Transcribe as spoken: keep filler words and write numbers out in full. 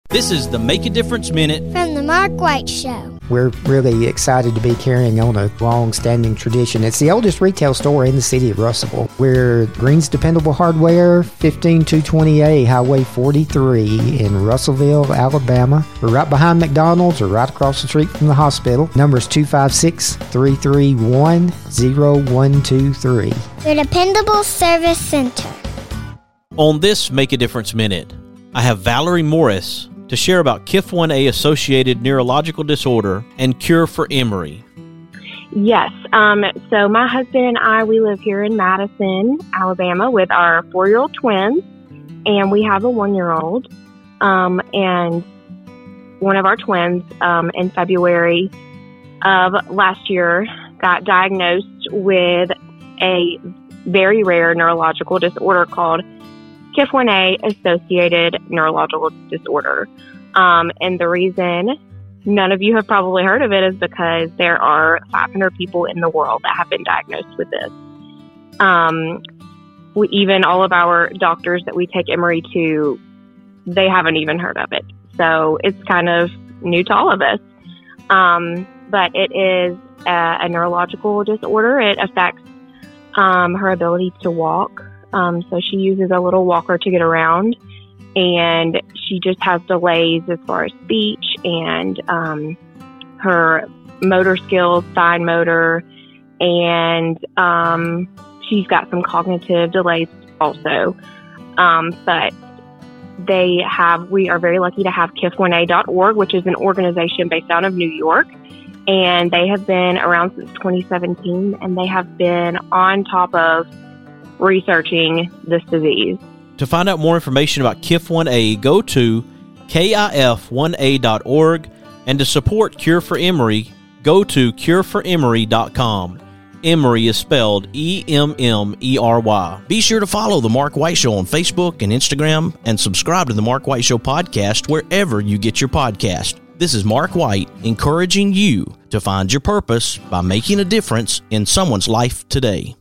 This is the Make a Difference Minute from the Mark White Show. We're really excited to be carrying on a long-standing tradition. It's the oldest retail store in the city of Russellville. We're Green's Dependable Hardware, fifteen two twenty A, Highway forty-three in Russellville, Alabama. We're right behind McDonald's or right across the street from the hospital. Number is two five six, three three one, zero one two three. Your dependable service center. On this Make a Difference Minute, I have Valerie Morris to share about K I F one A-associated neurological disorder and cure for Emory. Yes. Um, so my husband and I, we live here in Madison, Alabama, with our four-year-old twins, and we have a one-year-old. Um, and one of our twins, um, in February of last year, got diagnosed with a very rare neurological disorder called K I F one A-associated neurological disorder. Um, and the reason none of you have probably heard of it is because there are five hundred people in the world that have been diagnosed with this. Um, we, even all of our doctors that we take Emory to, they haven't even heard of it. So it's kind of new to all of us. Um, but it is a, a neurological disorder. It affects um, her ability to walk. Um, so she uses a little walker to get around, and she just has delays as far as speech and um, her motor skills, fine motor, and um, she's got some cognitive delays also. Um, but they have, we are very lucky to have K I F one A dot org, which is an organization based out of New York, and they have been around since twenty seventeen, and they have been on top of researching this disease. To find out more information about K I F one A, go to K I F one A dot org, and to support Cure for Emory, go to cure for emory dot com. Emory is spelled E M M E R Y. Be sure to follow The Mark White Show on Facebook and Instagram, and subscribe to The Mark White Show podcast wherever you get your podcast. This is Mark White, encouraging you to find your purpose by making a difference in someone's life today.